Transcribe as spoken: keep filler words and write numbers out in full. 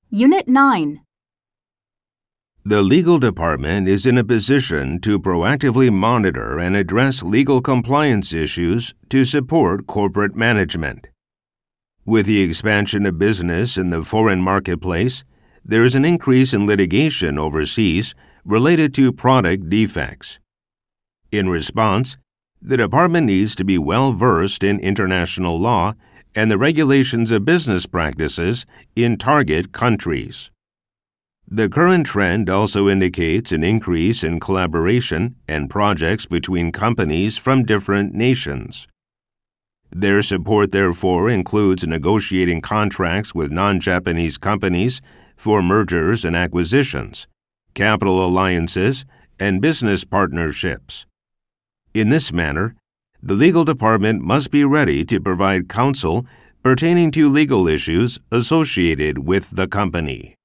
Unit nine. The legal department is in a position to proactively monitor and address legal compliance issues to support corporate management. With the expansion of business in the foreign marketplace, there is an increase in litigation overseas related to product defects. In response, the department needs to be well versed in international law and the regulations of business practices in target countries. The current trend also indicates an increase in collaboration and projects between companies from different nations. Their support, therefore, includes negotiating contracts with non-Japanese companies for mergers and acquisitions, capital alliances, and business partnerships. In this manner, the legal department must be ready to provide counsel pertaining to legal issues associated with the company.